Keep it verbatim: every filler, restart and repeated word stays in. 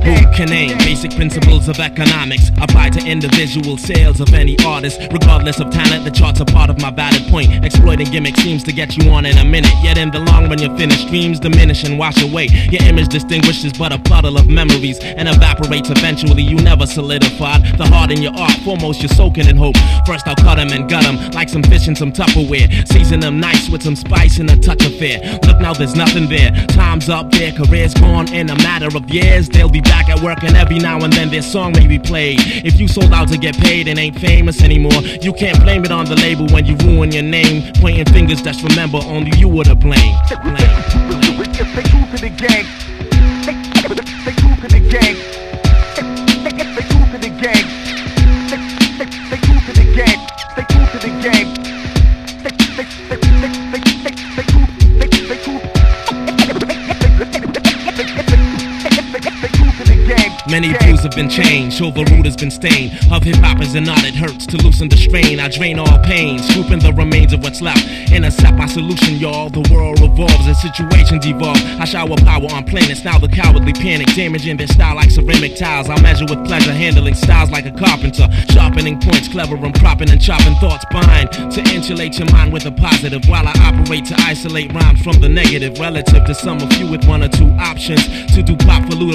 Who can name basic principles of economics apply to individual sales of any artist? Regardless of talent, the charts are part of my valid point. Exploiting gimmick seems to get you on in a minute, yet in the long run your finished dreams diminish and wash away. Your image distinguishes but a puddle of memories and evaporates eventually. You never solidified the heart in your art. Foremost you're soaking in hope. First I'll cut 'em and gut 'em like some fish in some Tupperware. Season them nice with some spice and a touch of fear. Look now, there's nothing there. Time's up, their career's gone in a matter of years. They'll be back at work and every now and then their song may be played. If you sold out to get paid and ain't famous anymore, you can't blame it on the label when you ruin your name. Pointing fingers, just remember only you were to blame. blame. Stay true to the gang. Stay true to the gang. Stay true to the gang. Stay true to the gang. Stay true to the gang. Stay stay stay stay stay stay true. Stay stay true. Many views have been changed, over root has been stained. Of hip-hop is an art, it hurts to loosen the strain. I drain all pain, scooping the remains of what's left. Intercept my solution, y'all. The world revolves and situations evolve. I shower power on planets, now the cowardly panic. Damaging their style like ceramic tiles. I measure with pleasure, handling styles like a carpenter. Sharpening points, clever and propping and chopping thoughts bind. To insulate your mind with a positive, while I operate to isolate rhymes from the negative. Relative to some of you with one or two options. To do pop for